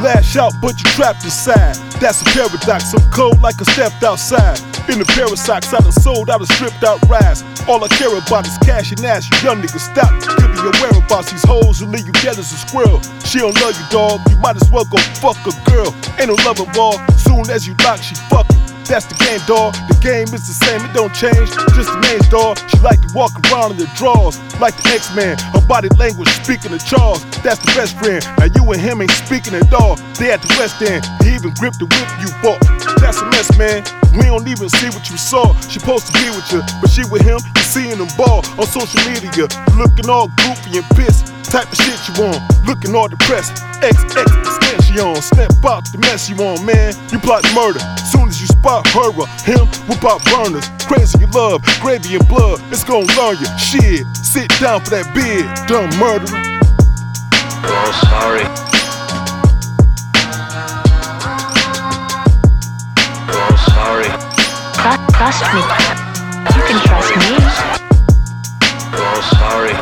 lash out, but you trapped inside. That's a paradox, I'm cold like I stepped outside. In the pair of socks, I done sold out and stripped out rides. All I care about is cash and ass. You young niggas stop giving your whereabouts. These hoes will leave you dead as a squirrel. She don't love you, dog. You might as well go fuck a girl. Ain't no loving ball. Soon as you lock, she fucking. That's the game, dawg. The game is the same, it don't change. Just the names, dawg. She like to walk around in the drawers like the X-Man. Her body language speaking to Charles. That's the best friend. Now you and him ain't speaking at all. They at the West End. He even gripped the whip you bought. That's a mess, man. We don't even see what you saw. She supposed to be with you, but she with him. You seeing them ball on social media. Looking all goofy and pissed. Type of shit you want. Looking all depressed. XX extension. Snap out the mess you on, man. You plot murder. Soon as you spot her or him, whip out burners. Crazy you love, gravy and blood. It's gonna learn you. Shit, sit down for that bid, dumb murderer. Oh, sorry. Oh, sorry. Trust me. You can trust me. Oh, sorry.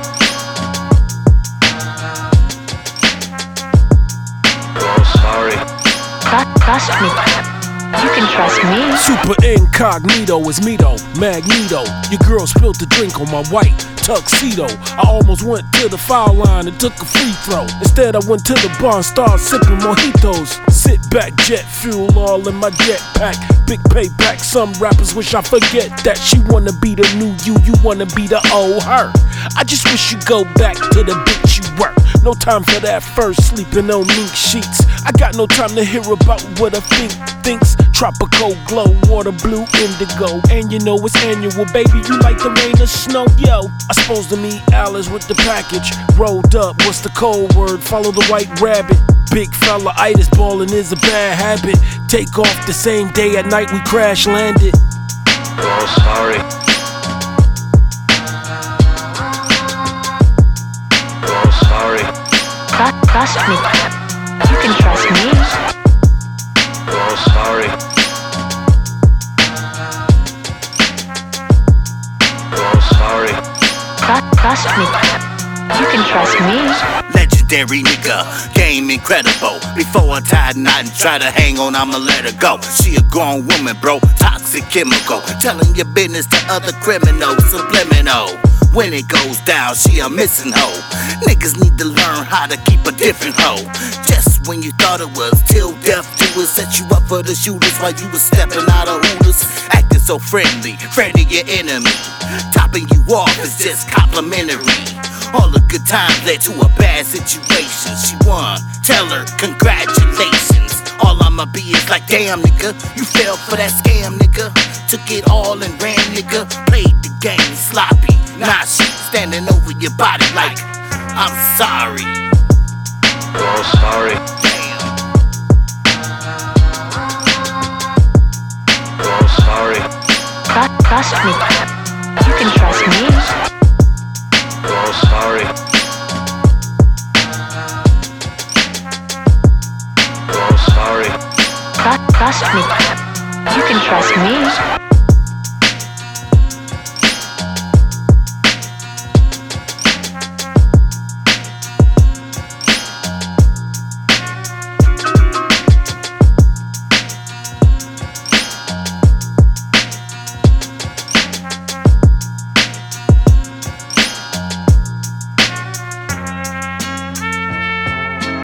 Oh, sorry. Trust me. You can trust me. Super incognito is me though, Magneto. Your girl spilled the drink on my white tuxedo. I almost went to the foul line and took a free throw. Instead I went to the bar and started sipping mojitos. Sit back, jet fuel all in my jetpack. Big payback, some rappers wish I forget that. She wanna be the new you wanna be the old her. I just wish you go back to the bitch you were. No time for that first sleeping on mink sheets. I got no time to hear about what a thinks. Tropical glow, water blue, indigo. And you know it's annual, baby, you like the rain or snow, yo. I supposed to meet Alice with the package. Rolled up, what's the code word? Follow the white rabbit. Big fella, itis balling is a bad habit. Take off the same day at night we crash landed. Oh, sorry. Oh, sorry. Trust me. You can trust me. Oh, sorry. Oh, sorry. Trust me. You can trust me. Legendary nigga, game incredible. Before I tie a knot and try to hang on, I'ma let her go. She a grown woman, bro, toxic chemical. Telling your business to other criminals, subliminal. When it goes down, she a missing hoe. Niggas need to learn how to keep a different hoe. Just when you thought it was till death do it, set you up for the shooters while you was stepping out of Hooters. Acting so friendly, friendly your enemy. Topping you off is just complimentary. All the good times led to a bad situation. She won, tell her congratulations. All I'ma be is like, damn nigga, you fell for that scam nigga. Took it all and ran nigga. Played the game sloppy. Now she standing over your body like, I'm sorry. Oh, sorry. Damn. Oh, sorry. Trust me. You can trust me. Oh, sorry. Oh, sorry. Trust me. You can trust me.